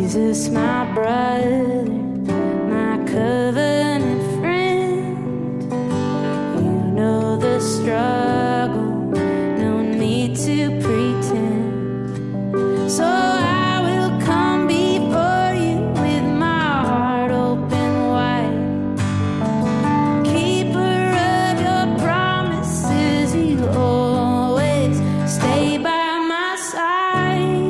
Jesus, my brother, my covenant friend. You know the struggle, no need to pretend. So I will come before you with my heart open wide. Keeper of your promises, you always stay by my side.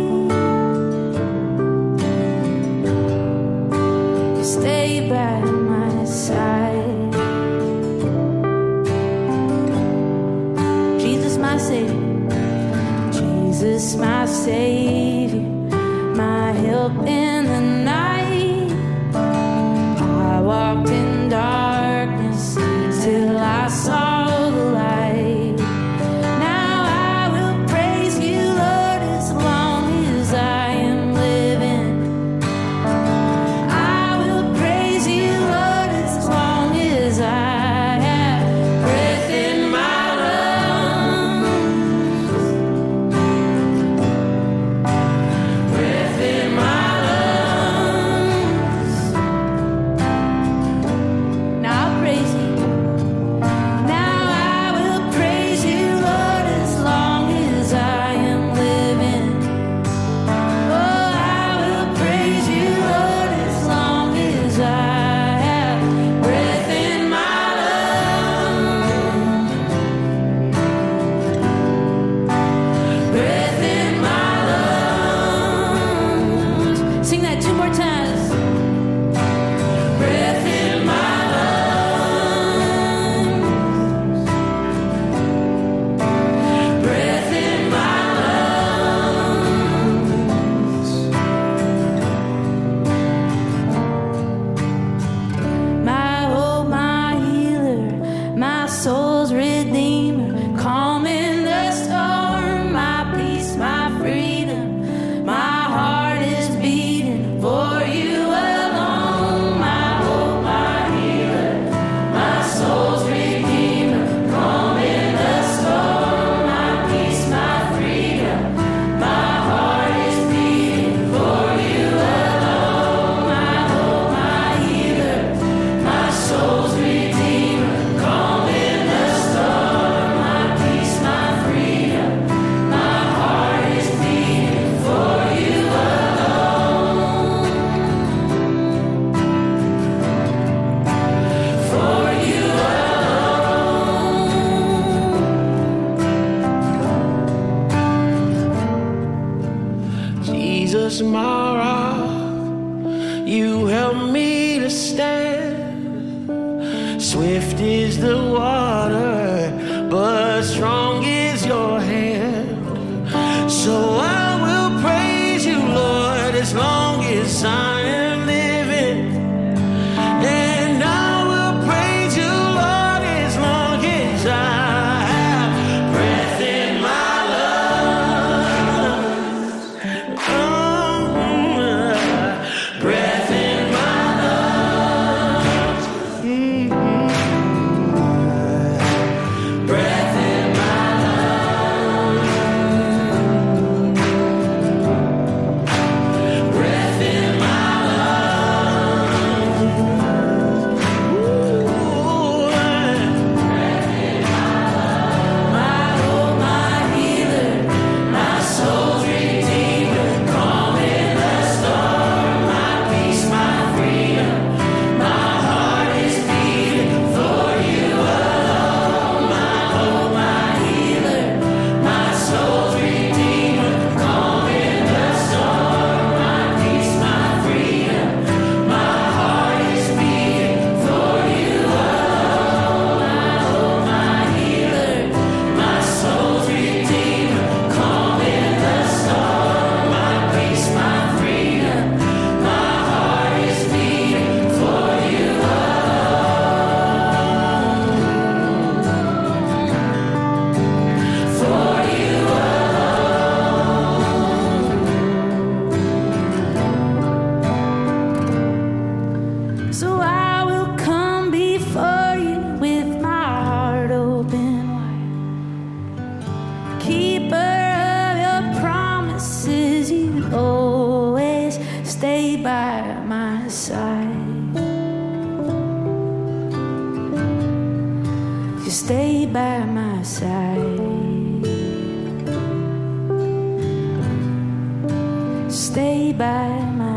You stay by my side. Jesus, my Savior. Jesus, my Savior, my help in the night. I walked in darkness till I saw the light. Now I will praise you, Lord, as long as I am living. I will praise you, Lord, as long as I have breath in my lungs. Breath in my lungs. Now I'll praise you. Now I will praise you, Lord, as long as I am living. Oh, I will praise you, Lord, as long as I have breath in my lungs. Breath in my lungs. Sing that two more times. Breath in my lungs. Breath in my lungs. My hope, my healer, my soul's redeemer, calm in the storm, my peace, my freedom. My heart is beating for you alone. My hope, my healer, my soul's redeemer, calm in the storm, my peace, my freedom. My heart is beating for you alone. My hope, my healer, my soul's redeemer, calm in the storm, my peace, my freedom. My heart is beating for you alone. For you alone. Jesus, my rock, you help me to stand. Swift is the water, but strong is your hand. So I will praise you, Lord, as long as I am living. And I will praise you, Lord, as long as I have breath in my lungs. Breath in my lungs. Breath in my lungs. Breath in my by my